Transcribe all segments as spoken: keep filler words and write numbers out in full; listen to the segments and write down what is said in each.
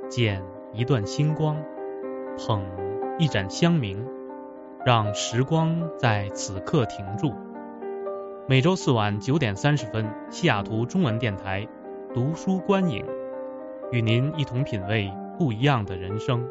捡一段星光，捧一盏香茗，让时光在此刻停住。每周四晚九点三十分，西雅图中文电台读书观影，与您一同品味不一样的人生。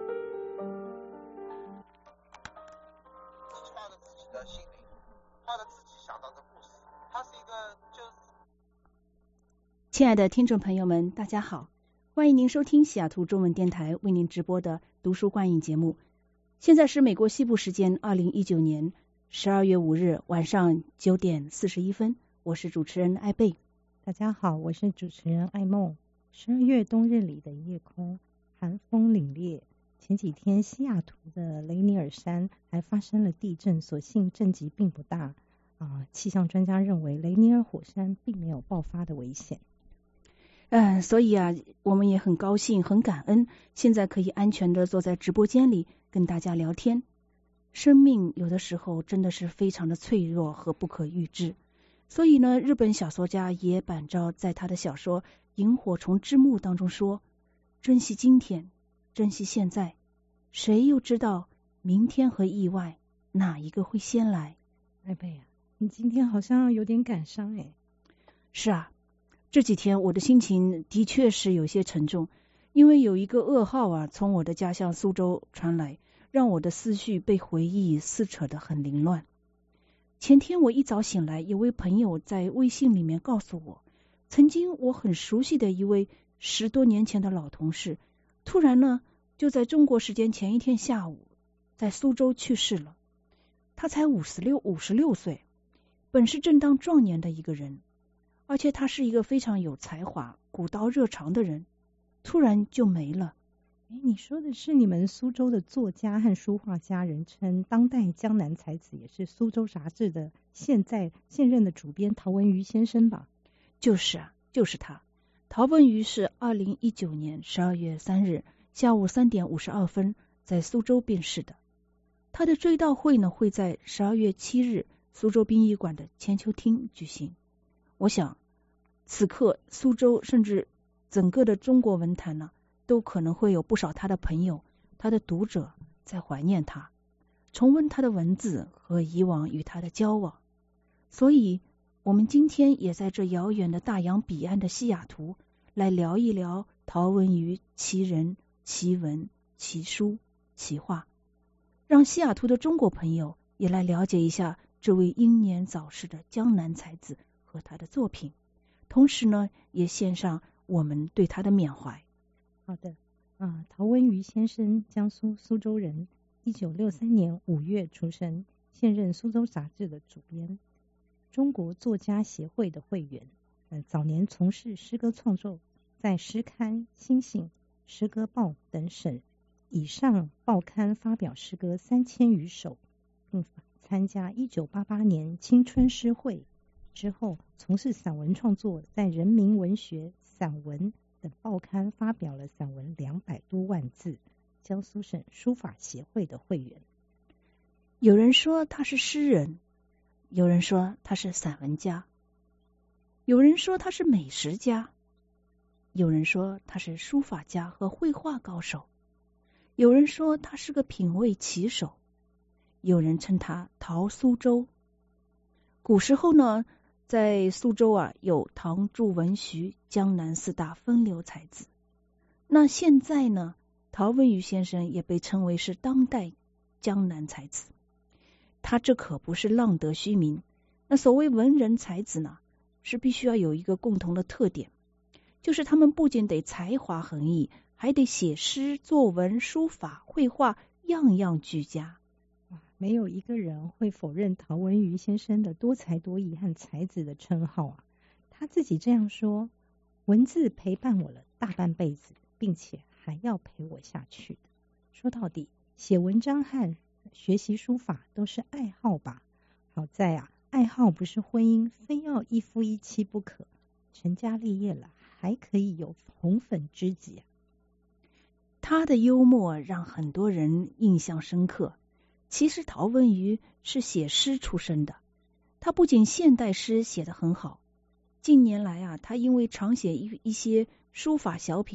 自画的自己的心灵，画的自己想到的故事，它是一个就是。 亲爱的听众朋友们，大家好，欢迎您收听西雅图中文电台为您直播的读书观影节目。现在是美国西部时间二零一九年十二月五日晚上九点四十一分，我是主持人艾贝。 大家好，我是主持人艾梦。十二月冬日里的夜空，寒风凛冽。前几天西雅图的雷尼尔山还发生了地震，所幸震级并不大。啊，气象专家认为雷尼尔火山并没有爆发的危险。 嗯，所以啊，我们也很高兴、很感恩，现在可以安全的坐在直播间里跟大家聊天。生命有的时候真的是非常的脆弱和不可预知，所以呢，日本小说家野坂昭在他的小说《萤火虫之墓》当中说：珍惜今天，珍惜现在，谁又知道明天和意外哪一个会先来？ 艾贝啊，你今天好像有点感伤哎。 是啊，这几天我的心情的确是有些沉重，因为有一个噩耗啊从我的家乡苏州传来，让我的思绪被回忆撕扯得很凌乱。前天我一早醒来，有位朋友在微信里面告诉我，曾经我很熟悉的一位十多年前的老同事，突然呢就在中国时间前一天下午在苏州去世了。他才五十六五十六岁，本是正当壮年的一个人，而且他是一个非常有才华、古道热肠的人，突然就没了。 哎，你说的是你们苏州的作家和书画家，人称当代江南才子，也是苏州杂志的现在现任的主编陶文瑜先生吧？ 就是啊，就是他。陶文瑜是二零一九年十二月三日下午三点五十二分在苏州病逝的。他的追悼会呢会在十二月七日苏州殡仪馆的千秋厅举行。我想，此刻苏州甚至整个的中国文坛呢，都可能会有不少他的朋友、他的读者在怀念他，重温他的文字和以往与他的交往。所以我们今天也在这遥远的大洋彼岸的西雅图来聊一聊陶文瑜其人、其文、其书、其画，让西雅图的中国朋友也来了解一下这位英年早逝的江南才子和他的作品，同时呢，也献上我们对他的缅怀。 好的，啊，陶文瑜先生，江苏苏州人，一九六三年五月出生，现任苏州杂志的主编，中国作家协会的会员。呃，早年从事诗歌创作，在诗刊、新信、诗歌报等省以上报刊发表诗歌三千余首，并参加一九八八年青春诗会。之后从事散文创作，在人民文学、散文等报刊发表了散文两百多万字，江苏省书法协会的会员。 有人说他是诗人，有人说他是散文家，有人说他是美食家，有人说他是书法家和绘画高手，有人说他是个品味棋手，有人称他陶苏州。古时候呢，在苏州啊，有唐祝文徐江南四大风流才子。那现在呢，陶文瑜先生也被称为是当代江南才子。他这可不是浪得虚名。那所谓文人才子呢，是必须要有一个共同的特点，就是他们不仅得才华横溢，还得写诗、作文、书法、绘画，样样俱佳。 没有一个人会否认陶文瑜先生的多才多艺和才子的称号啊。他自己这样说：文字陪伴我了大半辈子，并且还要陪我下去的。说到底，写文章和学习书法都是爱好吧。好在啊，爱好不是婚姻，非要一夫一妻不可。成家立业了，还可以有红粉知己啊。 他的幽默让很多人印象深刻。其实陶文瑜是写诗出身的，他不仅现代诗写得很好，近年来啊，他因为常写一一些书法小品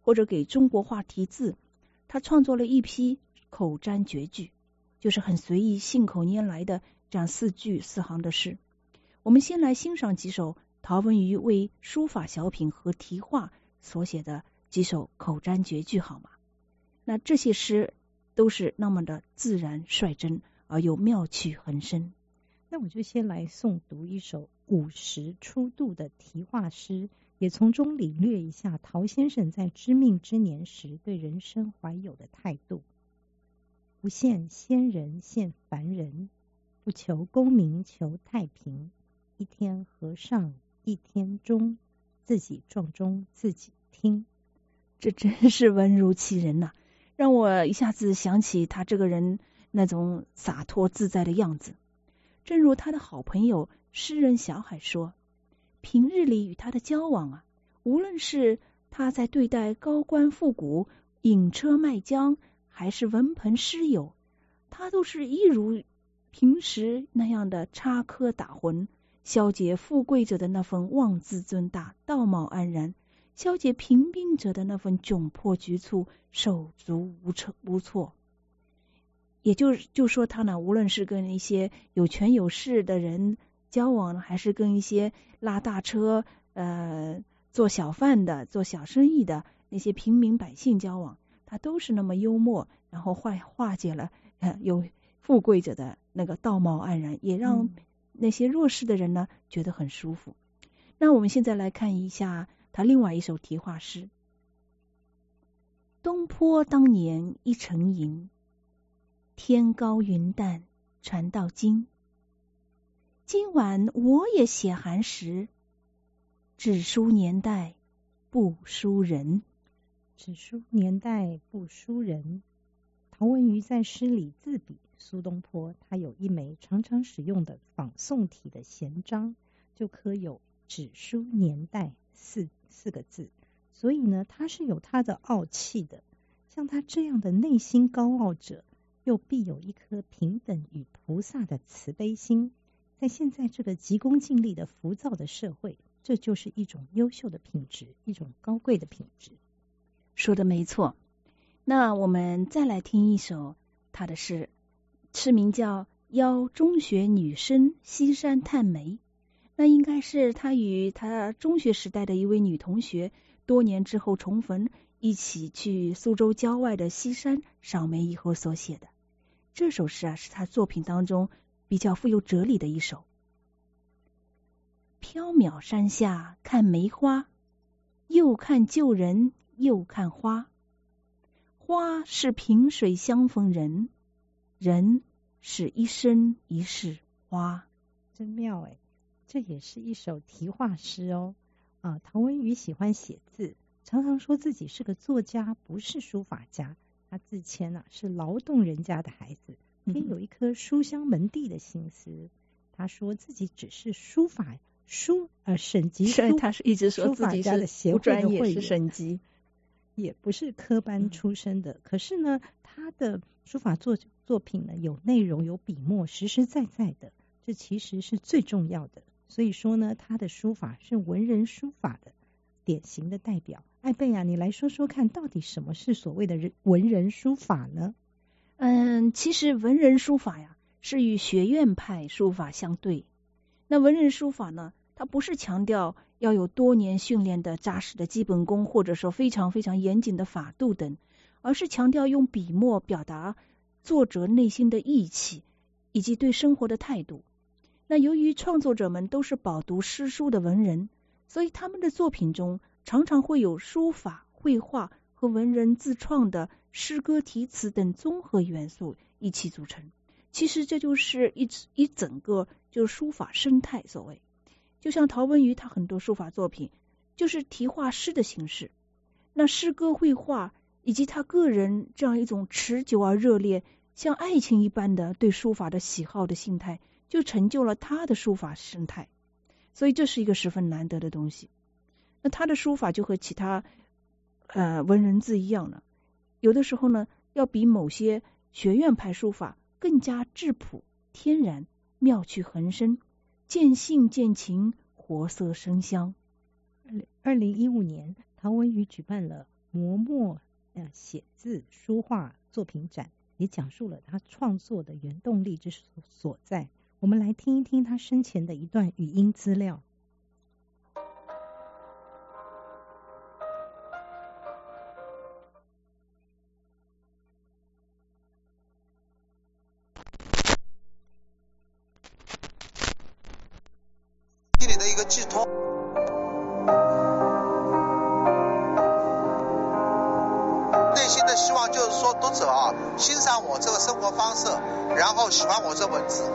或者给中国话题字，他创作了一批口占绝句，就是很随意信口拈来的这样四句四行的诗。我们先来欣赏几首陶文瑜为书法小品和题画所写的几首口占绝句好吗？那这些诗都是那么的自然率真，而又妙趣横生。 那我就先来诵读一首五十初度的题画诗，也从中领略一下陶先生在知命之年时对人生怀有的态度。不羡仙人羡凡人，不求功名求太平。一天和尚一天钟，自己撞钟自己听。 这真是文如其人呐、啊，让我一下子想起他这个人那种洒脱自在的样子。正如他的好朋友诗人小海说，平日里与他的交往啊，无论是他在对待高官富贾、饮车卖浆，还是文朋诗友，他都是一如平时那样的插科打诨，消解富贵者的那份妄自尊大、道貌岸然，消解平民者的那份窘迫局促、手足无措无措。也就就说他呢，无论是跟一些有权有势的人交往，还是跟一些拉大车、呃做小贩的、做小生意的那些平民百姓交往，他都是那么幽默，然后化化解了呃有富贵者的那个道貌岸然，也让那些弱势的人呢觉得很舒服。那我们现在来看一下他另外一首题画诗：东坡当年一城银，天高云淡传到今。今晚我也写寒食，只书年代不书人。 只书年代不书人。陶文瑜在诗里自比苏东坡，他有一枚常常使用的仿宋体的闲章，就刻有只书年代四四个字，所以呢，他是有他的傲气的。像他这样的内心高傲者，又必有一颗平等与菩萨的慈悲心。在现在这个急功近利的浮躁的社会，这就是一种优秀的品质，一种高贵的品质。 说的没错。那我们再来听一首他的诗，诗名叫《邀中学女生西山探梅》。那应该是他与他中学时代的一位女同学多年之后重逢，一起去苏州郊外的西山赏梅以后所写的。这首诗啊，是他作品当中比较富有哲理的一首。缥缈山下看梅花，又看旧人又看花。花是萍水相逢人，人是一生一世花。 真妙哎，这也是一首题画诗哦。啊，陶文瑜喜欢写字，常常说自己是个作家，不是书法家。他自谦啊，是劳动人家的孩子，偏有一颗书香门第的心思。嗯、他说自己只是书法书呃省级书， 他是一直说自己是不专业，是省级， 也不是科班出身的。嗯、可是呢，他的书法作作品呢，有内容，有笔墨，实实在在的，这其实是最重要的。所以说呢，他的书法是文人书法的典型的代表。艾贝啊，你来说说看，到底什么是所谓的文人书法呢？ 嗯，其实文人书法呀，是与学院派书法相对。那文人书法呢，它不是强调要有多年训练的扎实的基本功，或者说非常非常严谨的法度等，而是强调用笔墨表达作者内心的意气以及对生活的态度。那由于创作者们都是饱读诗书的文人，所以他们的作品中常常会有书法、绘画和文人自创的诗歌题词等综合元素一起组成。其实这就是一一整个就是书法生态所谓。就像陶文瑜他很多书法作品就是题画诗的形式，那诗歌、绘画以及他个人这样一种持久而热烈像爱情一般的对书法的喜好的心态，就成就了他的书法生态。所以这是一个十分难得的东西。那他的书法就和其他呃文人字一样了，有的时候呢要比某些学院派书法更加质朴、天然、妙趣横生，见性见情，活色生香。 二零一五年，陶文瑜举办了磨墨呃写字书画作品展，也讲述了他创作的原动力之所在。我们来听一听他生前的一段语音资料。 心里的一个寄托。内心的希望就是说，读者啊，欣赏我这个生活方式，然后喜欢我这文字。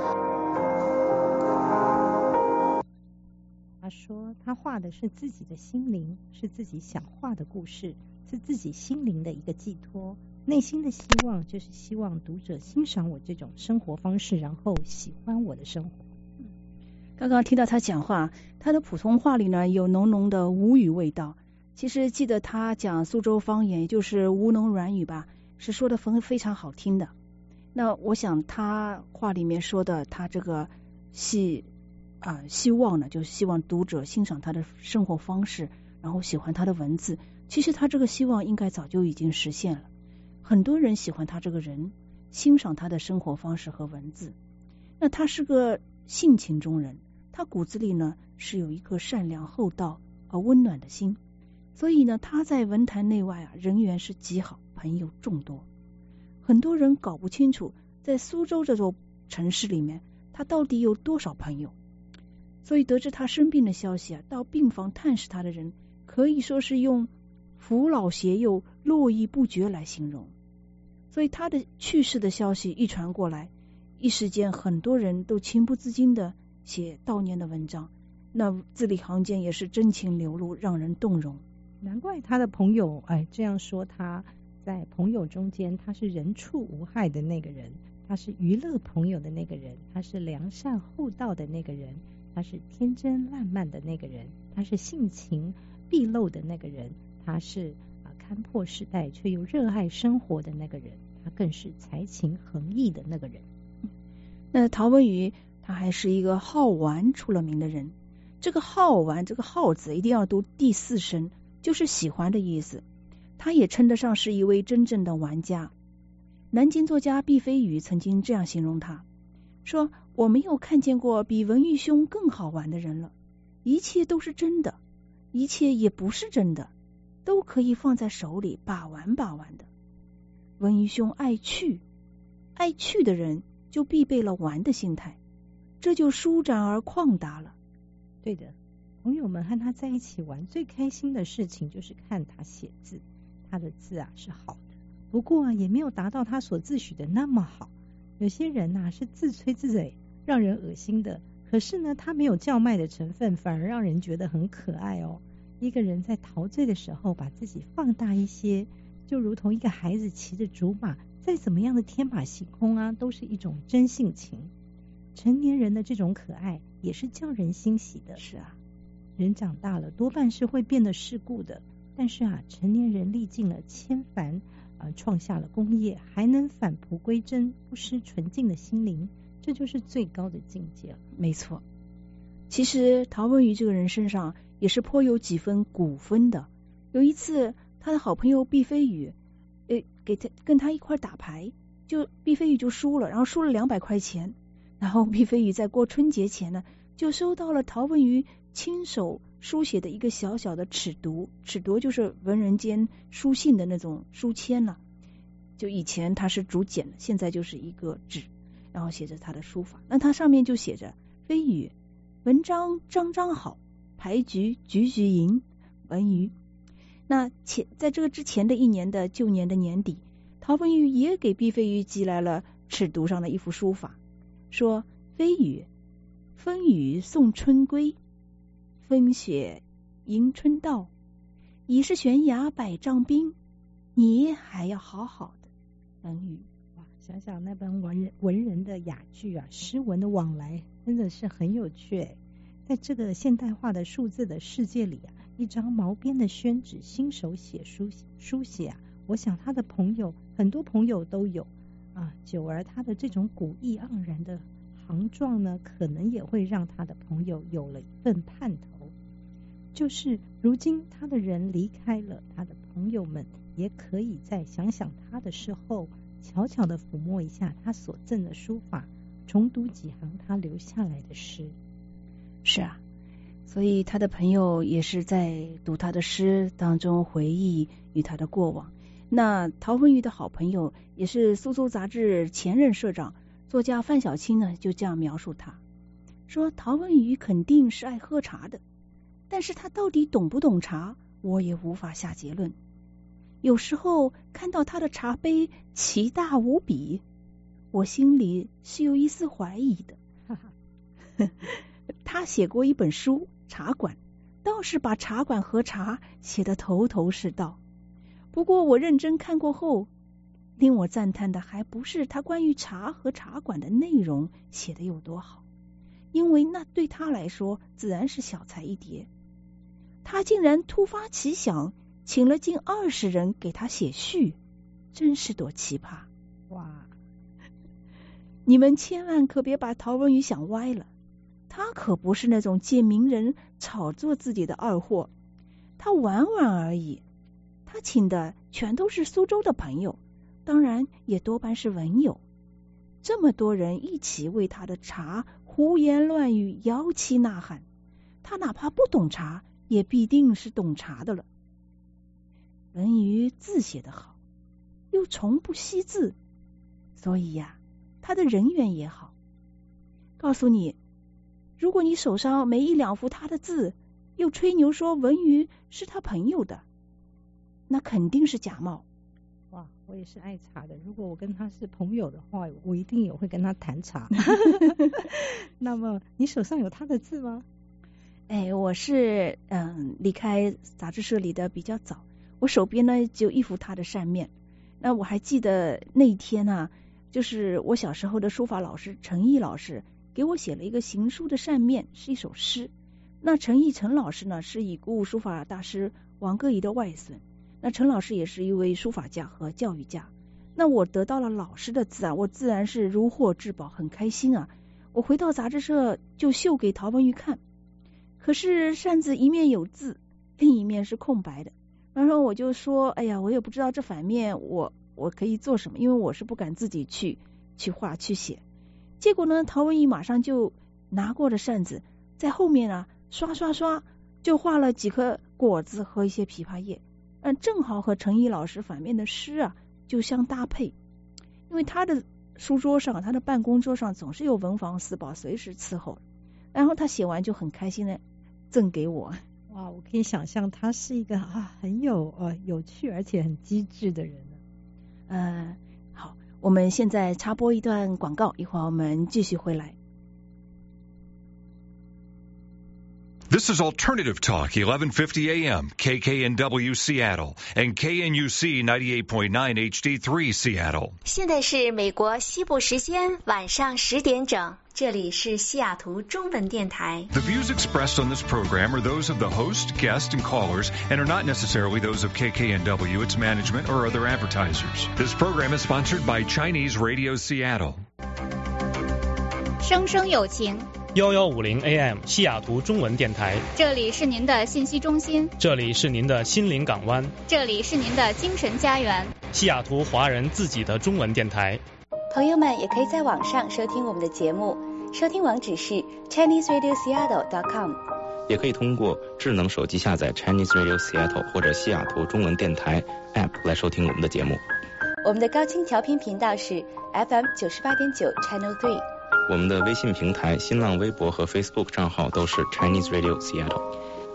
他说，他画的是自己的心灵，是自己想画的故事，是自己心灵的一个寄托。内心的希望就是希望读者欣赏我这种生活方式，然后喜欢我的生活。 刚刚听到他讲话，他的普通话里呢有浓浓的吴语味道。其实记得他讲苏州方言，也就是吴侬软语吧，是说的非非常好听的。那我想他话里面说的，他这个希啊、呃、希望呢，就是希望读者欣赏他的生活方式，然后喜欢他的文字。其实他这个希望应该早就已经实现了。很多人喜欢他这个人，欣赏他的生活方式和文字。那他是个性情中人，他骨子里呢是有一颗善良厚道和温暖的心，所以呢他在文坛内外啊人缘是极好，朋友众多。很多人搞不清楚在苏州这座城市里面他到底有多少朋友，所以得知他生病的消息啊，到病房探视他的人可以说是用扶老携幼络绎不绝来形容。所以他的去世的消息一传过来，一时间很多人都情不自禁的写悼念的文章，那字里行间也是真情流露，让人动容。 难怪他的朋友哎这样说，他在朋友中间他是人畜无害的那个人，他是娱乐朋友的那个人，他是良善厚道的那个人，他是天真烂漫的那个人，他是性情毕露的那个人，他是啊看破世代却又热爱生活的那个人，他更是才情横溢的那个人。 那陶文宇他还是一个好玩出了名的人。这个好玩，这个好字一定要读第四声，就是喜欢的意思。他也称得上是一位真正的玩家。南京作家毕飞宇曾经这样形容他，说我没有看见过比文玉兄更好玩的人了，一切都是真的，一切也不是真的，都可以放在手里把玩把玩的。文玉兄爱趣，爱趣的人就必备了玩的心态，这就舒展而旷达了。 对的，朋友们和他在一起玩最开心的事情就是看他写字，他的字啊是好的，不过啊也没有达到他所自诩的那么好。有些人呐、啊、是自吹自擂，让人恶心的，可是呢他没有叫卖的成分，反而让人觉得很可爱哦。一个人在陶醉的时候把自己放大一些，就如同一个孩子骑着竹马，再怎么样的天马行空啊，都是一种真性情。成年人的这种可爱也是叫人欣喜的。 是啊， 人长大了多半是会变得世故的，但是啊，成年人历尽了千帆，呃，创下了功业，还能返璞归真，不失纯净的心灵，这就是最高的境界了。 没错。其实陶文宇这个人身上也是颇有几分古风的。有一次，他的好朋友毕飞宇，呃，给他跟他一块打牌，就毕飞宇就输了，然后输了两百块钱。然后毕飞宇在过春节前呢，就收到了陶文宇亲手书写的一个小小的尺牍，尺牍就是文人间书信的那种书签了、啊。就以前他是竹简的，现在就是一个纸，然后写着他的书法。那他上面就写着飞宇，文章章章好，牌局局局赢，文宇。那前在这个之前的一年的旧年的年底，陶文宇也给毕飞宇寄来了尺牍上的一幅书法。说飞宇，风雨送春归，风雪迎春到，已是悬崖百丈冰，你还要好好的。文宇， 哇，想想那般文人文人的雅句啊，诗文的往来，真的是很有趣。在这个现代化的数字的世界里啊，一张毛边的宣纸，新手写书书写啊，我想他的朋友很多朋友都有。啊，久而他的这种古意盎然的行状呢，可能也会让他的朋友有了一份盼头，就是如今他的人离开了，他的朋友们也可以在想想他的时候，悄悄地抚摸一下他所赠的书法，重读几行他留下来的诗。 是啊，所以他的朋友也是在读他的诗当中回忆与他的过往。那陶文瑜的好朋友也是苏州杂志前任社长作家范小青呢，就这样描述他，说陶文瑜肯定是爱喝茶的，但是他到底懂不懂茶，我也无法下结论。有时候看到他的茶杯奇大无比，我心里是有一丝怀疑的。哈哈，他写过一本书《茶馆》，倒是把茶馆和茶写得头头是道。不过我认真看过后，令我赞叹的还不是他关于茶和茶馆的内容写得有多好，因为那对他来说自然是小菜一碟。他竟然突发奇想，请了近二十人给他写序，真是多奇葩！ 哇， 你们千万可别把陶文瑜想歪了，他可不是那种借名人炒作自己的二货，他玩玩而已。他请的全都是苏州的朋友，当然也多半是文友。这么多人一起为他的茶胡言乱语，摇旗呐喊，他哪怕不懂茶，也必定是懂茶的了。文瑜字写得好，又从不惜字，所以呀、啊，他的人缘也好。告诉你，如果你手上没一两幅他的字，又吹牛说文瑜是他朋友的，那肯定是假冒。 哇，我也是爱茶的，如果我跟他是朋友的话，我一定也会跟他谈茶。那么你手上有他的字吗？ 哎，我是嗯离开杂志社里的比较早，我手边呢只有一幅他的扇面。那我还记得那一天呢、啊，就是我小时候的书法老师陈毅老师给我写了一个行书的扇面，是一首诗。那陈毅陈老师呢是已故书法大师王歌仪的外孙，那陈老师也是一位书法家和教育家。那我得到了老师的字啊，我自然是如获至宝，很开心啊。我回到杂志社就秀给陶文瑜看，可是扇子一面有字，另一面是空白的。然后我就说，哎呀，我也不知道这反面我我可以做什么，因为我是不敢自己去去画去写。结果呢，陶文瑜马上就拿过了扇子，在后面啊刷刷刷就画了几颗果子和一些枇杷叶，嗯，正好和陈毅老师反面的诗啊就相搭配。因为他的书桌上，他的办公桌上总是有文房四宝随时伺候，然后他写完就很开心的赠给我。 哇，我可以想象他是一个啊很有呃有趣而且很机智的人。 呃，好，我们现在插播一段广告，一会儿我们继续回来。 This is Alternative Talk, eleven fifty A M, K K N W Seattle, and K N U C ninety-eight point nine H D three Seattle. 现在是美国西部时间晚上十点整，这里是西雅图中文电台。 The views expressed on this program are those of the host, guests, and callers, and are not necessarily those of K K N W, its management, or other advertisers. This program is sponsored by Chinese Radio Seattle. 生生有情幺幺五零 A M 西雅图中文电台， 这里是您的信息中心， 这里是您的心灵港湾， 这里是您的精神家园， 西雅图华人自己的中文电台。 朋友们也可以在网上收听我们的节目，收听网址是 Chinese Radio Seattle dot com， 也可以通过智能手机下载 Chinese Radio Seattle 或者西雅图中文电台 App 来收听我们的节目。 我们的高清调频频道是 F M 九十八点九 Channel three。 我们的微信平台、新浪微博和 Facebook 账号都是 Chinese Radio Seattle。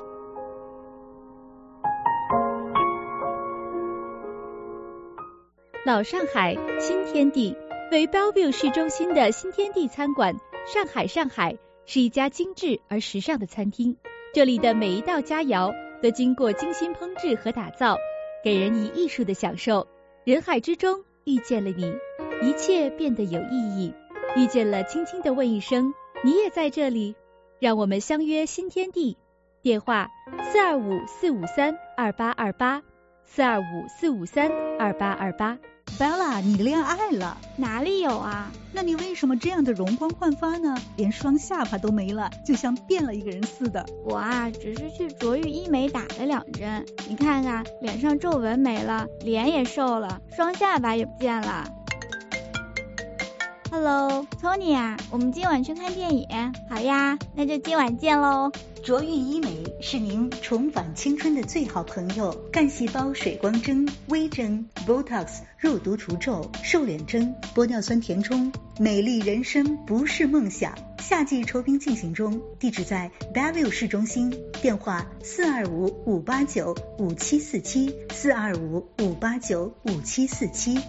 老上海新天地，位于 Bellevue 市中心的新天地餐馆，上海上海是一家精致而时尚的餐厅。这里的每一道佳肴都经过精心烹制和打造，给人以艺术的享受。人海之中遇见了你，一切变得有意义。遇见了，轻轻地问一声，你也在这里？让我们相约新天地。电话四二五四五三二八二八，四二五四五三二八二八。 Bella， 你恋爱了？ 哪里有啊？ 那你为什么这样的容光焕发呢？连双下巴都没了，就像变了一个人似的。 我啊，只是去卓玉医美打了两针，你看看，脸上皱纹没了，脸也瘦了，双下巴也不见了。Hello， Tony 啊，我们今晚去看电影。好呀，那就今晚见喽。 卓玉医美是您重返青春的最好朋友，干细胞水光针、微针、Botox、肉毒除皱、瘦脸针、玻尿酸填充，美丽人生不是梦想。夏季酬宾进行中，地址在 Bellevue 市中心，电话四二五五八九五七四七四二五五八九五七四七。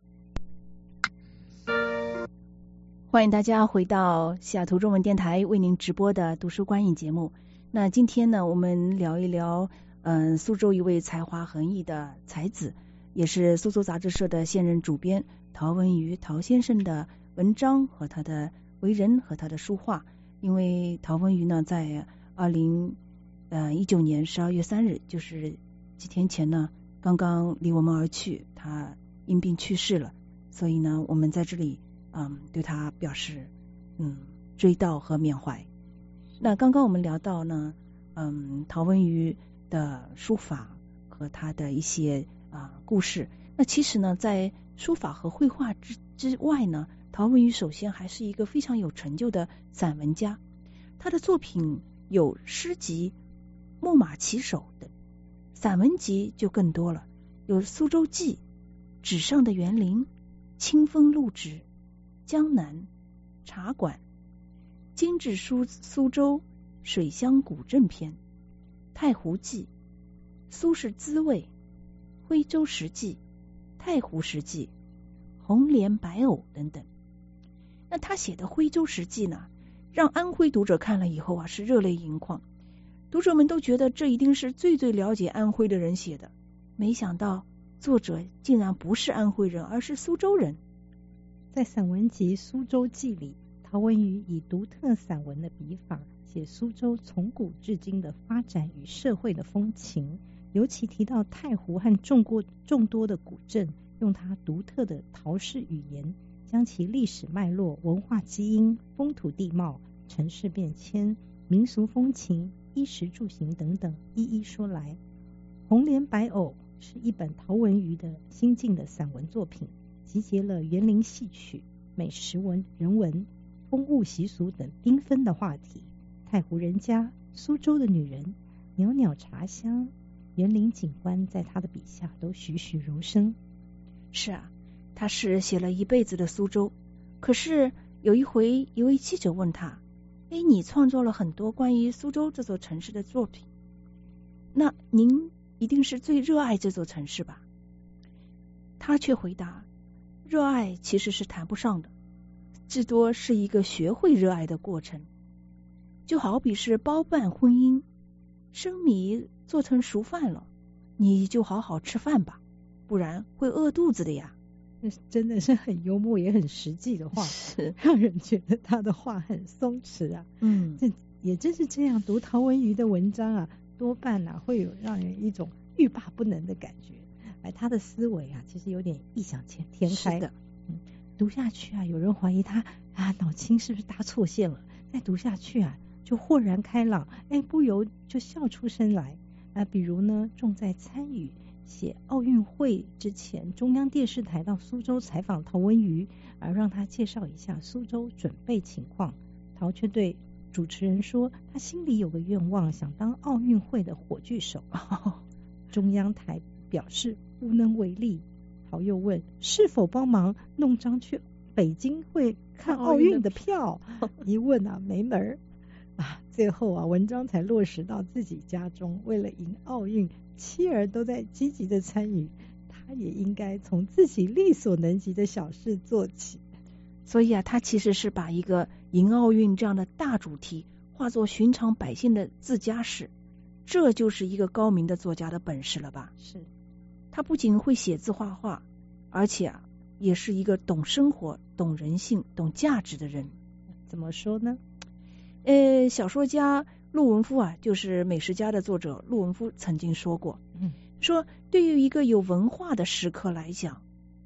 欢迎大家回到西雅图中文电台为您直播的读书观影节目。那今天呢，我们聊一聊，嗯，苏州一位才华横溢的才子，也是苏州杂志社的现任主编陶文瑜陶先生的文章和他的为人和他的书画。因为陶文瑜呢，在二零呃一九年十二月三日，就是几天前呢，刚刚离我们而去，他因病去世了。所以呢，我们在这里嗯对他表示嗯追悼和缅怀。那刚刚我们聊到呢，嗯，陶文瑜的书法和他的一些啊、呃、故事。那其实呢，在书法和绘画之之外呢，陶文瑜首先还是一个非常有成就的散文家。他的作品有诗集、木马骑手等，散文集就更多了，有《苏州记》、《纸上的园林》、《清风录纸》、《江南》、《茶馆》、精致苏苏州水乡古镇篇、太湖记、苏轼滋味、徽州食记、太湖食记、红莲白藕等等。那他写的徽州食记呢，让安徽读者看了以后啊，是热泪盈眶。读者们都觉得这一定是最最了解安徽的人写的，没想到作者竟然不是安徽人，而是苏州人。 在散文集《苏州记》里，陶文瑜以独特散文的笔法写苏州从古至今的发展与社会的风情，尤其提到太湖和众过众多的古镇，用他独特的陶式语言，将其历史脉络、文化基因、风土地貌、城市变迁、民俗风情、衣食住行等等一一说来。红莲白藕是一本陶文瑜的新晋的散文作品，集结了园林戏曲、美食文、人文、风物习俗等缤纷的话题。太湖人家、苏州的女人、袅袅茶香、园林景观在他的笔下都栩栩如生。 是啊，他是写了一辈子的苏州。可是有一回，一位记者问他：哎，你创作了很多关于苏州这座城市的作品，那您一定是最热爱这座城市吧？他却回答：热爱其实是谈不上的，至多是一个学会热爱的过程。就好比是包办婚姻，生米做成熟饭了，你就好好吃饭吧，不然会饿肚子的呀。 真的是很幽默也很实际的话，是让人觉得他的话很松弛啊。嗯，这也正是这样，读陶文瑜的文章啊，多半啊会有让人一种欲罢不能的感觉。哎，他的思维啊，其实有点异想天天开的。嗯，读下去啊，有人怀疑他啊脑筋是不是搭错线了？再读下去啊，就豁然开朗，哎，不由就笑出声来啊。比如呢，重在参与写奥运会之前，中央电视台到苏州采访陶文瑜，而让他介绍一下苏州准备情况。陶却对主持人说，他心里有个愿望，想当奥运会的火炬手。哦、中央台表示无能为力。陶又问是否帮忙弄张去北京会看奥运的票，一问啊没门儿啊。最后啊，文章才落实到自己家中，为了赢奥运，妻儿都在积极的参与，他也应该从自己力所能及的小事做起。 所以啊，他其实是把一个赢奥运这样的大主题化作寻常百姓的自家事，这就是一个高明的作家的本事了吧？ 是， 他不仅会写字画画，而且啊，也是一个懂生活、懂人性、懂价值的人。 怎么说呢？ 呃，小说家陆文夫啊，就是美食家的作者陆文夫曾经说过，嗯，说对于一个有文化的食客来讲，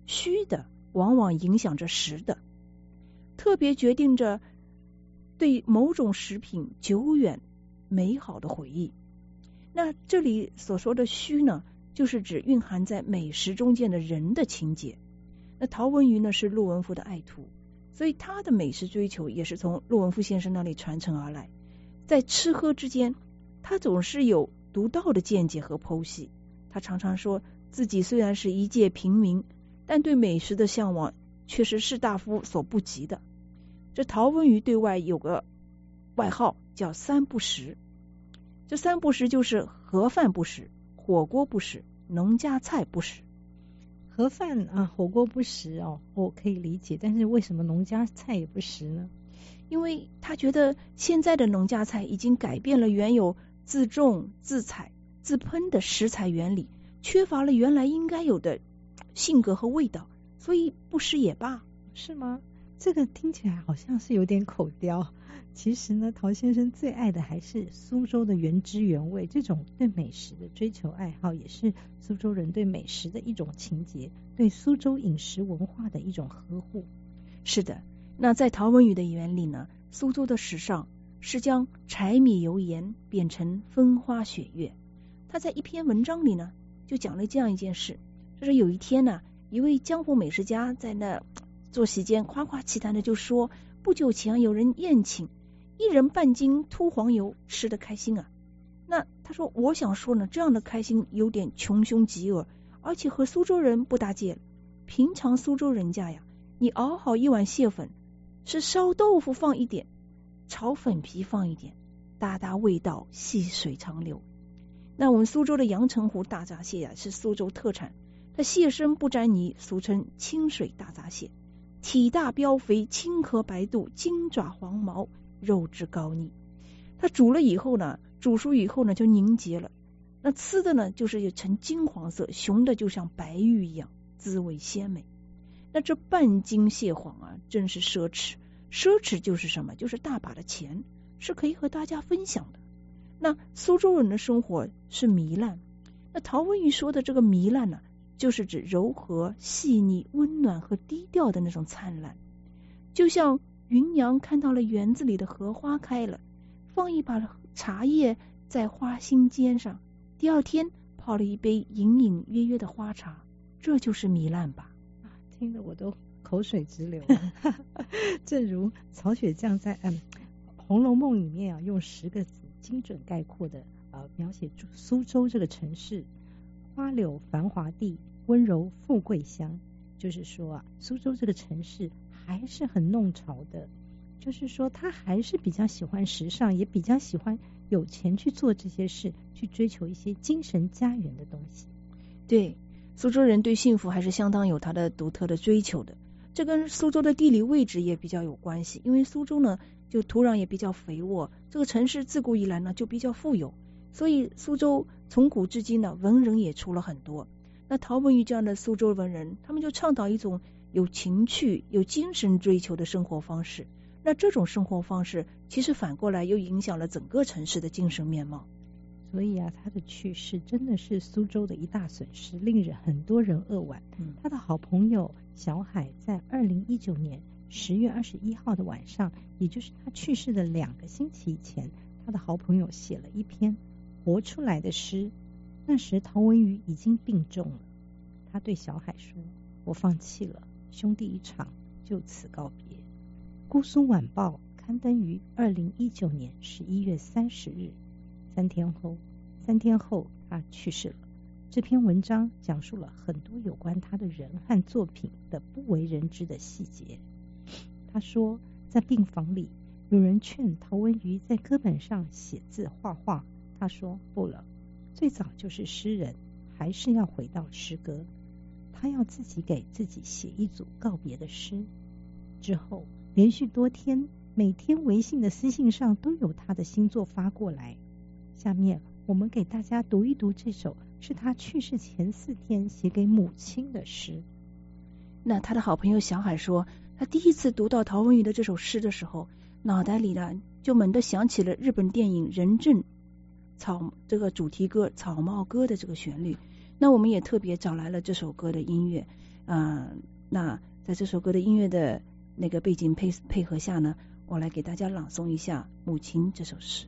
虚的往往影响着实的，特别决定着对某种食品久远美好的回忆。那这里所说的虚呢，就是指蕴含在美食中间的人的情节。那陶文瑜呢是陆文夫的爱徒，所以他的美食追求也是从陆文夫先生那里传承而来。在吃喝之间，他总是有独到的见解和剖析。他常常说自己虽然是一介平民，但对美食的向往却是士大夫所不及的。这陶文瑜对外有个外号叫三不食，这三不食就是盒饭不食，火锅不食，农家菜不食。 盒饭啊，火锅不食哦，我可以理解，但是为什么农家菜也不食呢？ 因为他觉得现在的农家菜已经改变了原有自种、自采、自烹的食材原理，缺乏了原来应该有的性格和味道，所以不食也罢。 是吗？这个听起来好像是有点口刁。其实呢，陶先生最爱的还是苏州的原汁原味，这种对美食的追求爱好，也是苏州人对美食的一种情结，对苏州饮食文化的一种呵护。 是的，那在陶文瑜的眼里呢，苏州的时尚是将柴米油盐变成风花雪月。他在一篇文章里呢，就讲了这样一件事，就是有一天呢，一位江湖美食家在那坐席间夸夸其谈的就说，不久前有人宴请，一人半斤秃黄油，吃得开心啊。那他说，我想说呢，这样的开心有点穷凶极恶，而且和苏州人不搭界了。平常苏州人家呀，你熬好一碗蟹粉，是烧豆腐放一点，炒粉皮放一点，大大味道细水长流。那我们苏州的阳澄湖大闸蟹呀，是苏州特产，它蟹身不沾泥，俗称清水大闸蟹，体大膘肥，青壳白肚，金爪黄毛，肉质高腻。它煮了以后呢，煮熟以后呢就凝结了，那吃的呢就是呈金黄色，雄的就像白玉一样，滋味鲜美。那这半斤蟹黄啊，真是奢侈。奢侈就是什么？就是大把的钱，是可以和大家分享的。那苏州人的生活是糜烂，那陶文瑜说的这个糜烂呢，就是指柔和、细腻、温暖和低调的那种灿烂。就像芸娘看到了园子里的荷花开了，放一把茶叶在花心尖上，第二天泡了一杯隐隐约约的花茶，这就是糜烂吧。 听得我都口水直流。正如曹雪酱在嗯《红楼梦》里面啊，用十个字精准概括的呃描写苏州这个城市：花柳繁华地，温柔富贵乡。就是说啊，苏州这个城市还是很弄潮的，就是说他还是比较喜欢时尚，也比较喜欢有钱去做这些事，去追求一些精神家园的东西。 对，苏州人对幸福还是相当有他的独特的追求的。这跟苏州的地理位置也比较有关系，因为苏州呢就土壤也比较肥沃，这个城市自古以来呢就比较富有，所以苏州从古至今呢文人也出了很多。那陶文瑜这样的苏州文人，他们就倡导一种有情趣、有精神追求的生活方式。那这种生活方式其实反过来又影响了整个城市的精神面貌。 所以啊，他的去世真的是苏州的一大损失，令人很多人扼腕。嗯、他的好朋友小海在二零一九年十月二十一号的晚上，也就是他去世的两个星期以前，他的好朋友写了一篇活出来的诗。那时陶文瑜已经病重了，他对小海说：“我放弃了，兄弟一场，就此告别。”姑苏晚报刊登于二零一九年十一月三十日。三天后，三天后他去世了。这篇文章讲述了很多有关他的人和作品的不为人知的细节。他说，在病房里，有人劝陶文瑜在歌本上写字画画，他说不了，最早就是诗人，还是要回到诗歌。他要自己给自己写一组告别的诗。之后连续多天，每天微信的私信上都有他的新作发过来。下面我们给大家读一读这首是他去世前四天写给母亲的诗。 那他的好朋友小海说，他第一次读到陶文瑜的这首诗的时候，脑袋里呢就猛地想起了日本电影《人证》草这个主题歌《草帽歌》的这个旋律。 那我们也特别找来了这首歌的音乐，呃，那在这首歌的音乐的那个背景配配合下呢，我来给大家朗诵一下《母亲》这首诗。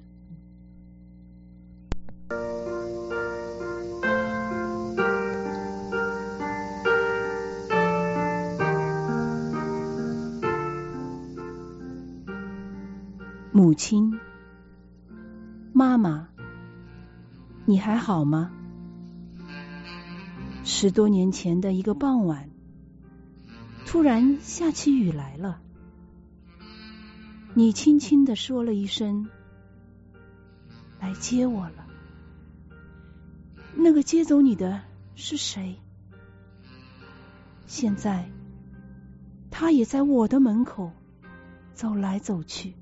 母亲，妈妈，你还好吗？十多年前的一个傍晚，突然下起雨来了。你轻轻地说了一声，来接我了。那个接走你的是谁？现在，他也在我的门口走来走去。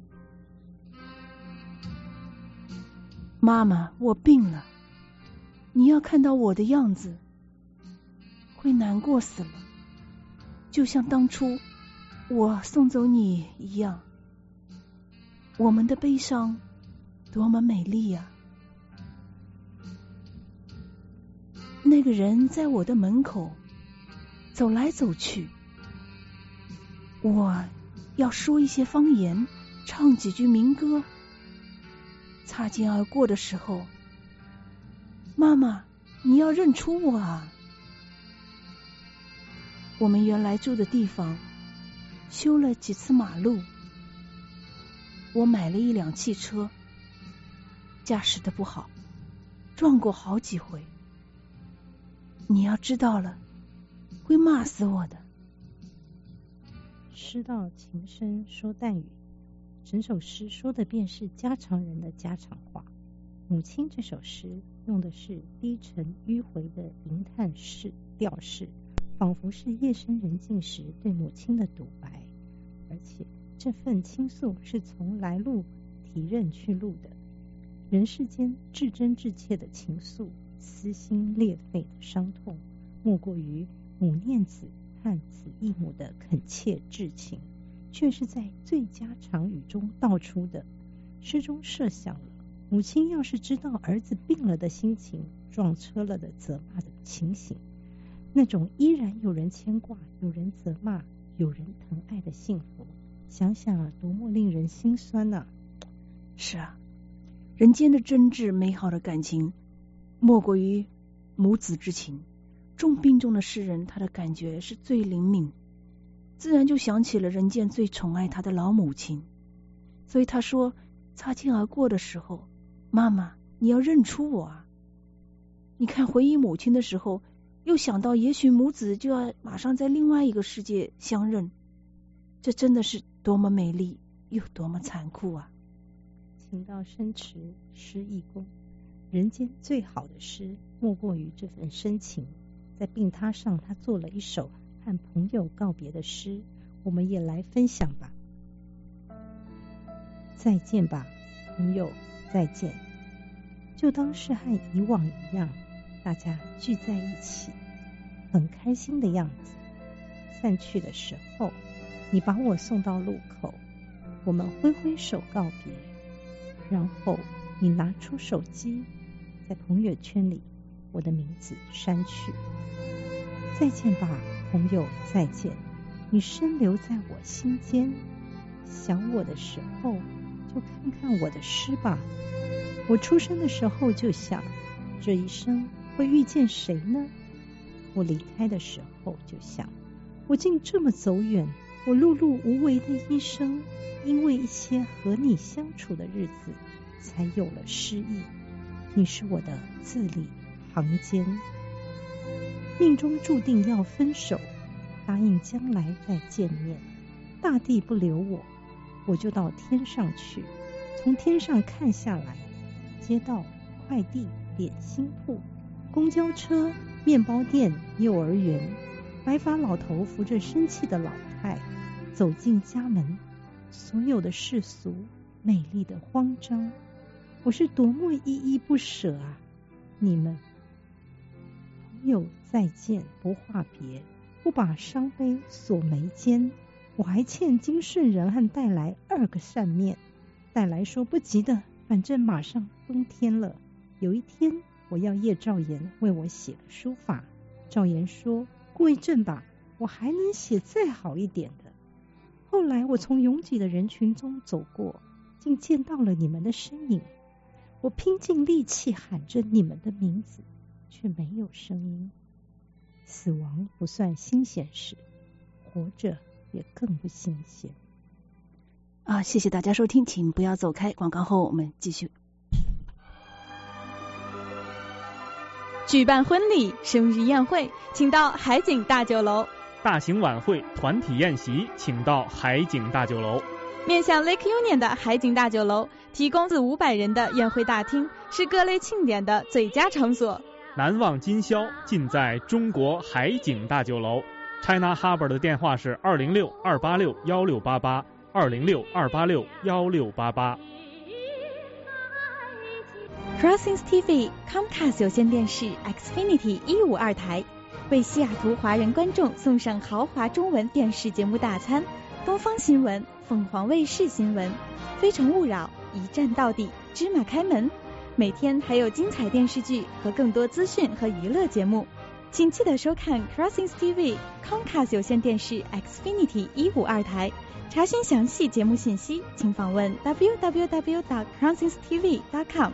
妈妈，我病了，你要看到我的样子，会难过死了，就像当初我送走你一样。我们的悲伤多么美丽呀！那个人在我的门口走来走去，我要说一些方言，唱几句民歌。擦肩而过的时候，妈妈，你要认出我啊！我们原来住的地方修了几次马路，我买了一辆汽车，驾驶的不好，撞过好几回。你要知道了，会骂死我的。 诗道情深说淡语，整首诗说的便是家常人的家常话。母亲这首诗用的是低沉迂回的吟叹式调式，仿佛是夜深人静时对母亲的独白，而且这份倾诉是从来路体认去路的。人世间至真至切的情愫，撕心裂肺的伤痛，莫过于母念子和子忆母的恳切至情，却是在最佳常语中道出的。诗中设想了母亲要是知道儿子病了的心情，撞车了的责骂的情形，那种依然有人牵挂，有人责骂，有人疼爱的幸福，想想啊，多么令人心酸啊！ 是啊，人间的真挚美好的感情，莫过于母子之情。重病中的诗人，他的感觉是最灵敏，自然就想起了人间最宠爱他的老母亲。所以他说，擦肩而过的时候，妈妈，你要认出我啊！你看，回忆母亲的时候，又想到也许母子就要马上在另外一个世界相认，这真的是多么美丽又多么残酷啊！ 情到深池诗亦工，人间最好的诗莫过于这份深情。在病榻上，他做了一首和朋友告别的诗，我们也来分享吧。再见吧，朋友，再见。就当是和以往一样，大家聚在一起，很开心的样子。散去的时候，你把我送到路口，我们挥挥手告别，然后你拿出手机，在朋友圈里我的名字删去。再见吧，朋友，再见。你深留在我心间，想我的时候就看看我的诗吧。我出生的时候就想，这一生会遇见谁呢？我离开的时候就想，我竟这么走远，我碌碌无为的一生，因为一些和你相处的日子，才有了诗意。你是我的字里行间，命中注定要分手，答应将来再见面。大地不留我，我就到天上去，从天上看下来，街道、快递、点心铺、公交车、面包店、幼儿园，白发老头扶着生气的老太走进家门，所有的世俗、美丽的慌张，我是多么依依不舍啊！你们朋友再见，不话别，不把伤悲锁眉间。我还欠金顺人和带来二个扇面，带来说不急的，反正马上冬天了。有一天我要叶兆言为我写个书法。兆言说，过一阵吧，我还能写再好一点的。后来我从拥挤的人群中走过，竟见到了你们的身影。我拼尽力气喊着你们的名字，却没有声音。死亡不算新鲜事，活着也更不新鲜。 啊，谢谢大家收听，请不要走开，广告后我们继续。 举办婚礼、生日宴会，请到海景大酒楼； 大型晚会、团体宴席，请到海景大酒楼。 面向 Lake Union 的海景大酒楼，提供四五百人的宴会大厅，是各类庆典的最佳场所。 难忘今宵，尽在中国海景大酒楼。China Harbor 的电话是二零六二八六幺六八八，二零六二八六幺六八八。 Crossings T V Comcast 有线电视 Xfinity 一五二台，为西雅图华人观众送上豪华中文电视节目大餐，东方新闻、凤凰卫视新闻、非诚勿扰、一站到底、芝麻开门，每天还有精彩电视剧和更多资讯和娱乐节目，请记得收看 Crossings T V Comcast 有线电视 Xfinity 一五二台。查询详细节目信息，请访问 w w w dot crossings t v dot com。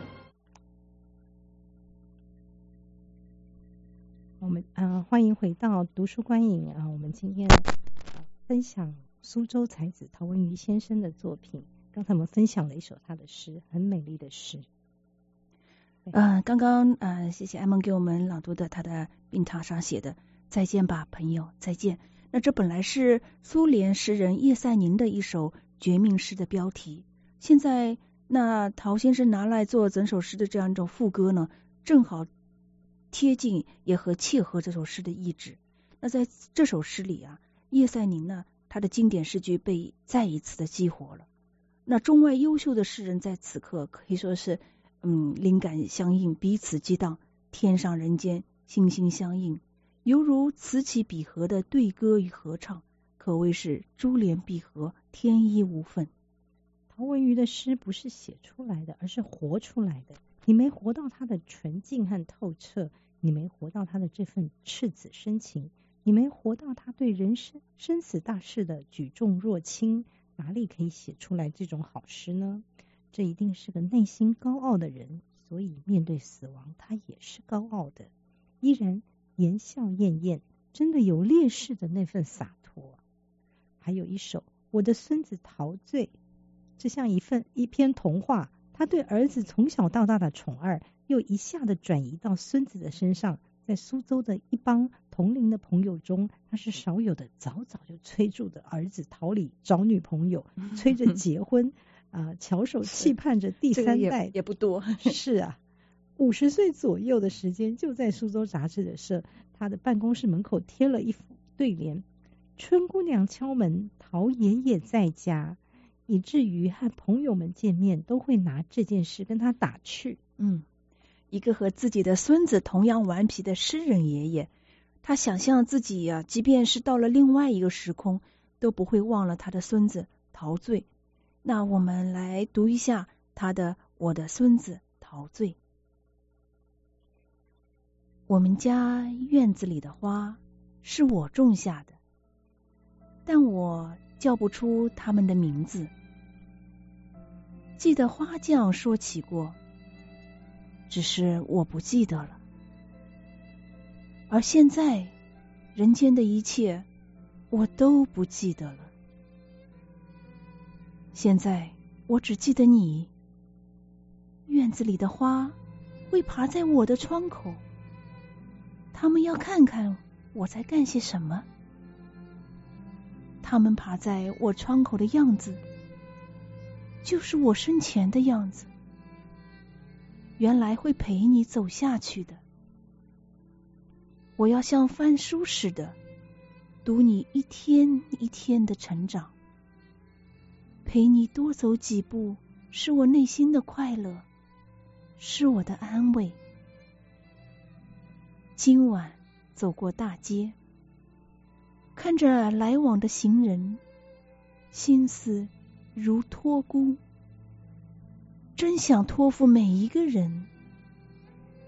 我们呃欢迎回到读书观影啊、呃，我们今天、呃、分享苏州才子陶文瑜先生的作品。刚才我们分享了一首他的诗，很美丽的诗。 呃，刚刚呃，谢谢艾蒙给我们朗读的他的病榻上写的“再见吧，朋友，再见”。那这本来是苏联诗人叶赛宁的一首绝命诗的标题，现在那陶先生拿来做整首诗的这样一种副歌呢，正好贴近也和切合这首诗的意志。那在这首诗里啊，叶赛宁呢，他的经典诗句被再一次的激活了。那中外优秀的诗人在此刻可以说是嗯，灵感相应，彼此激荡，天上人间心心相印，犹如此起彼合的对歌与合唱，可谓是珠联璧合，天衣无缝。 陶文瑜的诗不是写出来的，而是活出来的。你没活到他的纯净和透彻，你没活到他的这份赤子深情，你没活到他对人生生死大事的举重若轻，哪里可以写出来这种好诗呢？这一定是个内心高傲的人，所以面对死亡他也是高傲的，依然言笑晏晏，真的有烈士的那份洒脱。还有一首我的孙子陶醉，这像一份一篇童话，他对儿子从小到大的宠爱又一下子转移到孙子的身上。在苏州的一帮同龄的朋友中，他是少有的早早就催促的儿子陶李找女朋友，催着结婚啊、呃，翘首期盼着第三代、这个、 也, 也不多。 是啊，五十岁左右的时间，就在苏州杂志的社，他的办公室门口贴了一副对联：春姑娘敲门，陶爷爷在家，以至于和朋友们见面都会拿这件事跟他打趣。 嗯。一个和自己的孙子同样顽皮的诗人爷爷，他想象自己呀、啊，即便是到了另外一个时空，都不会忘了他的孙子陶醉。那我们来读一下他的《我的孙子陶醉》。我们家院子里的花是我种下的，但我叫不出它们的名字。记得花匠说起过，只是我不记得了。而现在，人间的一切我都不记得了。现在我只记得你。院子里的花会爬在我的窗口，它们要看看我在干些什么。它们爬在我窗口的样子，就是我生前的样子。原来会陪你走下去的。我要像翻书似的读你一天一天的成长，陪你多走几步，是我内心的快乐，是我的安慰。今晚走过大街，看着来往的行人，心思如托孤，真想托付每一个人，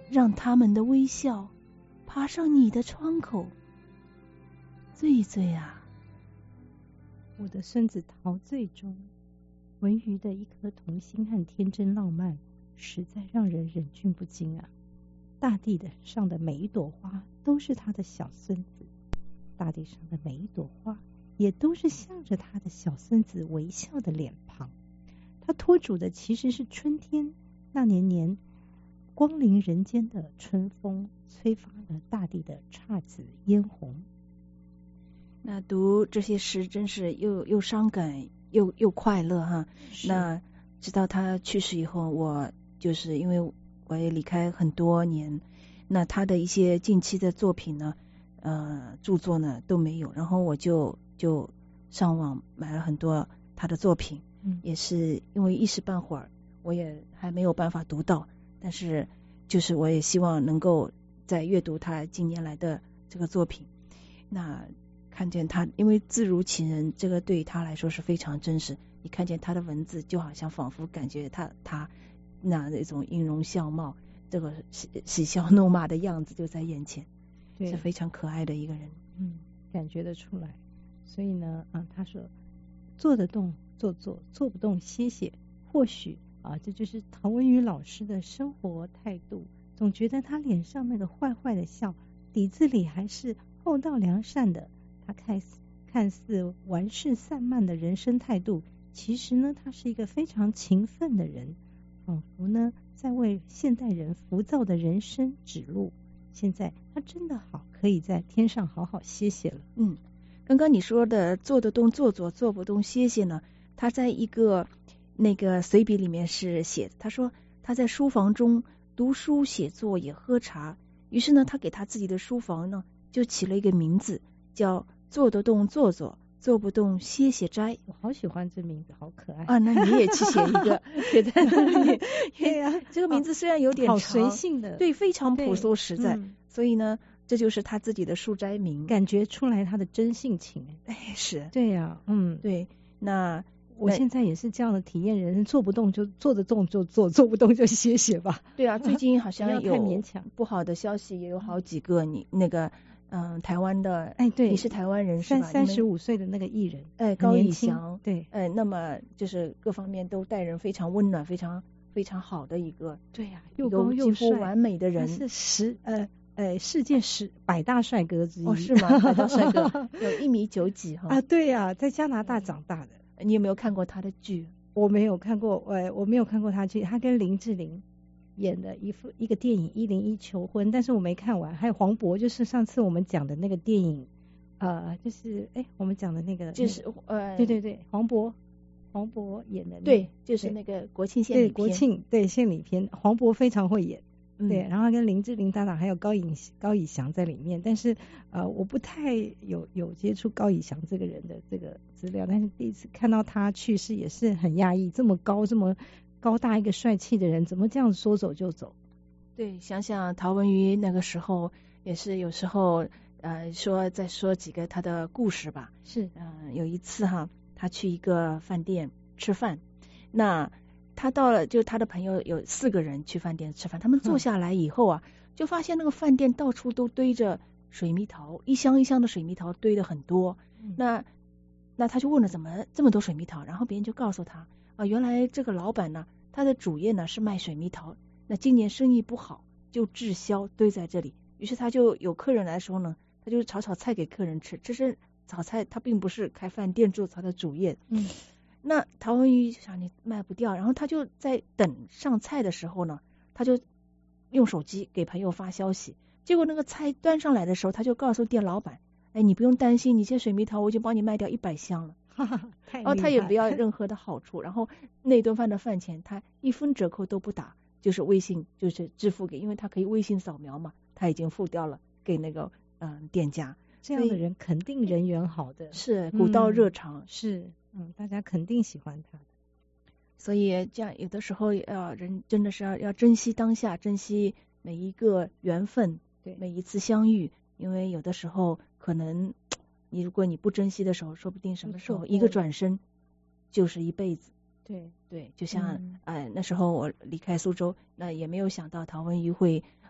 让他们的微笑爬上你的窗口。醉醉啊， 我的孙子陶醉中，文瑜的一颗童心和天真浪漫，实在让人忍俊不禁啊！大地的上的每一朵花都是他的小孙子，大地上的每一朵花也都是向着他的小孙子微笑的脸庞。他托主的其实是春天，那年年光临人间的春风，催发了大地的姹紫嫣红。 那读这些诗真是又又伤感又又快乐哈。那直到他去世以后，我就是因为我也离开很多年，那他的一些近期的作品呢，呃，著作呢都没有，然后我就就上网买了很多他的作品，嗯，也是因为一时半会儿我也还没有办法读到，但是就是我也希望能够在阅读他近年来的这个作品，那看见他，因为字如其人，这个对他来说是非常真实。你看见他的文字，就好像仿佛感觉他他那那种音容笑貌，这个喜喜笑怒骂的样子就在眼前，是非常可爱的一个人。 嗯，感觉得出来。所以呢，啊，他说做得动做做，做不动歇歇。或许啊，这就是陶文瑜老师的生活态度。总觉得他脸上那个坏坏的笑，底子里还是厚道良善的。他看似看似玩世散漫的人生态度，其实呢，他是一个非常勤奋的人，仿佛呢在为现代人浮躁的人生指路。现在他真的好，可以在天上好好歇歇了。 嗯，刚刚你说的做得动做做，做不动歇歇呢，他在一个那个随笔里面是写的，他说他在书房中读书写作也喝茶，于是呢，他给他自己的书房呢就起了一个名字，叫做得动做做，做不动歇歇斋。 我好喜欢这名字，好可爱啊！那你也去写一个，写在那里。对呀、啊，这个名字虽然有点长， 好随性的， 对，非常朴素实在。嗯、所以呢，这就是他自己的书斋名， 感觉出来他的真性情。 哎，是， 对呀、啊，嗯， 对。那我现在也是这样的体验，人生做不动就做得动就做，做不动就歇歇吧。 对啊，最近好像有太勉强不好的消息，也有好几个你那个。嗯，台湾的， 哎，对， 你是台湾人是吧？ 三三十五岁的那个艺人， 哎，高以翔， 对， 哎，那么就是各方面都待人非常温暖，非常非常好的一个， 对呀、啊，又高又帅，几乎完美的人， 是十呃呃世界十百大帅哥之一， 哦，是吗？百大帅哥有一米九几哈？ 啊，对呀、啊，在加拿大长大的。 你有没有看过他的剧？ 我没有看过，呃，我没有看过他剧，他跟林志玲演的一部一个电影《一零一求婚》，但是我没看完。还有黄渤，就是上次我们讲的那个电影，呃，就是哎，我们讲的那个， 就是呃， 对对对，黄渤，黄渤演的、那个， 对，就是那个国庆献礼片，对国庆对献礼片，黄渤非常会演，嗯、对，然后跟林志玲搭档，还有高以高以翔在里面，但是呃，我不太有有接触高以翔这个人的这个资料，但是第一次看到他去世也是很讶异，这么高这么。高大一个帅气的人，怎么这样说走就走？ 对，想想陶文瑜那个时候，也是有时候呃说再说几个他的故事吧。 是， 嗯、呃，有一次哈，他去一个饭店吃饭，那他到了，就他的朋友有四个人去饭店吃饭，他们坐下来以后啊，嗯、就发现那个饭店到处都堆着水蜜桃，一箱一箱的水蜜桃堆的很多。嗯、那那他就问了，怎么这么多水蜜桃？然后别人就告诉他。啊，原来这个老板呢，他的主业呢是卖水蜜桃，那今年生意不好，就滞销堆在这里。于是他就有客人来的时候呢，他就炒炒菜给客人吃。这是炒菜，他并不是开饭店做他的主业。 嗯， 那陶文瑜就想你卖不掉，然后他就在等上菜的时候呢，他就用手机给朋友发消息。结果那个菜端上来的时候，他就告诉店老板，哎，你不用担心，你这水蜜桃我已经帮你卖掉一百箱了。 然后他也不要任何的好处，然后那顿饭的饭钱他一分折扣都不打，就是微信就是支付给，因为他可以微信扫描嘛，他已经付掉了给那个嗯、呃、店家。 这样的人肯定人缘好的， 是古道热肠， 嗯、是嗯大家肯定喜欢他的。 所以这样有的时候要人真的是要要珍惜当下，珍惜每一个缘分， 对每一次相遇，因为有的时候可能。你如果你不珍惜的时候，说不定什么时候一个转身就是一辈子。 对对，就像、嗯、呃那时候我离开苏州，那也没有想到陶文瑜会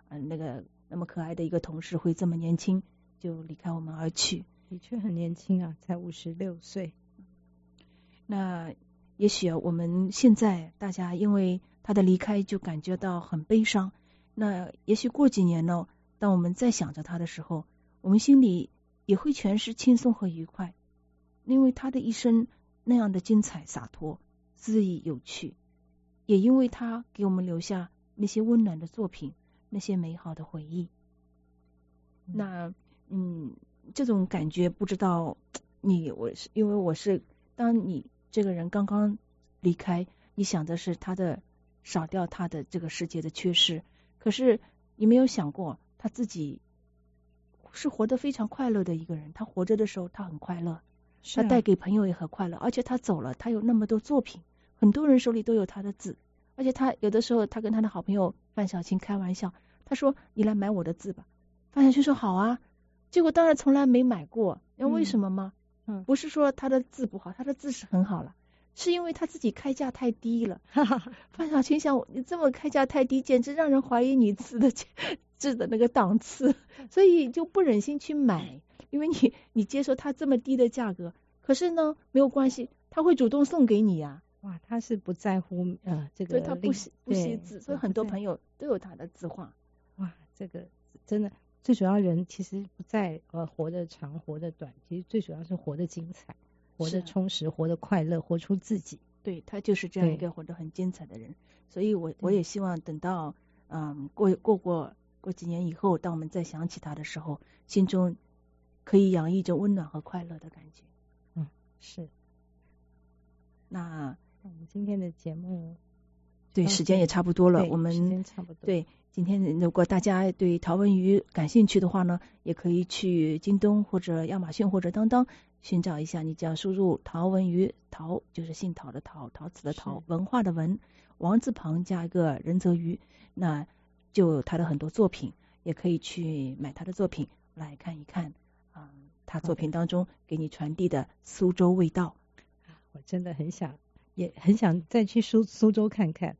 呃那个那么可爱的一个同事会这么年轻就离开我们而去。 的确很年轻啊，才五十六岁。 那也许我们现在大家因为他的离开就感觉到很悲伤，那也许过几年呢，当我们再想着他的时候，我们心里也会全是轻松和愉快，因为他的一生那样的精彩洒脱恣意有趣，也因为他给我们留下那些温暖的作品，那些美好的回忆。嗯那嗯这种感觉不知道你我是因为我是当你这个人刚刚离开，你想的是他的少掉他的这个世界的缺失，可是你没有想过他自己是活得非常快乐的一个人，他活着的时候他很快乐， 啊、 他带给朋友也很快乐，而且他走了他有那么多作品，很多人手里都有他的字，而且他有的时候他跟他的好朋友范小青开玩笑，他说你来买我的字吧，范小青说好啊，结果当然从来没买过，因为为什么吗？嗯，不是说他的字不好，他的字是很好了，是因为他自己开价太低了。范小青想，你这么开价太低，简直让人怀疑你字的字的那个档次，所以就不忍心去买，因为你你接受他这么低的价格，可是呢没有关系，他会主动送给你呀、 啊。哇，他是不在乎呃这个， 所以他不惜不惜字，所以很多朋友都有他的字画。 哇，这个真的。最主要人其实不在呃活得长活得短，其实最主要是活得精彩，活得充实，活得快乐，活出自己。 对，他就是这样一个活得很精彩的人，所以我我也希望等到嗯过过过过几年以后，当我们再想起他的时候，心中可以洋溢着温暖和快乐的感觉。 嗯，是。 那我们今天的节目对时间也差不多了，我们时间差不多对。今天如果大家对陶文鱼感兴趣的话呢，也可以去京东或者亚马逊或者当当寻找一下，你只要输入陶文鱼，陶就是姓陶的陶，陶瓷的陶，文化的文，王字旁加一个人则鱼，那就有他的很多作品，也可以去买他的作品来看一看啊、嗯，他作品当中给你传递的苏州味道。 我真的很想也很想再去苏苏州看看。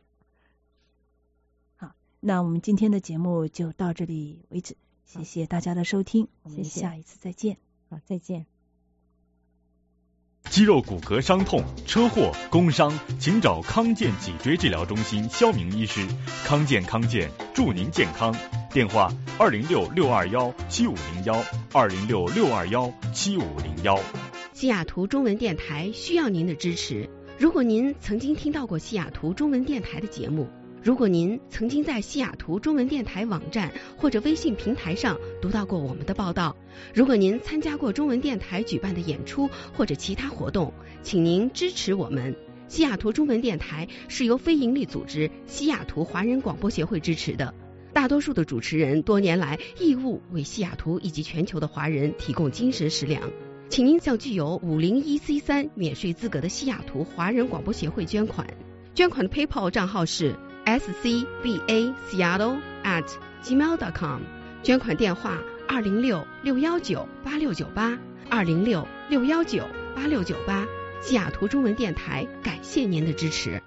那我们今天的节目就到这里为止，谢谢大家的收听，我们下一次再见。 好，再见。 肌肉骨骼伤痛、车祸、工伤，请找康健脊椎治疗中心肖明医师。康健康健，祝您健康。电话：二零六六二幺七五零幺，二零六六二幺七五零幺。 西雅图中文电台需要您的支持。如果您曾经听到过西雅图中文电台的节目，如果您曾经在西雅图中文电台网站或者微信平台上读到过我们的报道，如果您参加过中文电台举办的演出或者其他活动，请您支持我们。西雅图中文电台是由非营利组织西雅图华人广播协会支持的，大多数的主持人多年来义务为西雅图以及全球的华人提供精神食粮，请您向具有五零一 C 三免税资格的西雅图华人广播协会捐款。捐款的 PayPal 账号是S C B A Seattle at gmail dot com， 捐款电话二零六六幺九八六九八，二零六六幺九八六九八。西雅图中文电台感谢您的支持。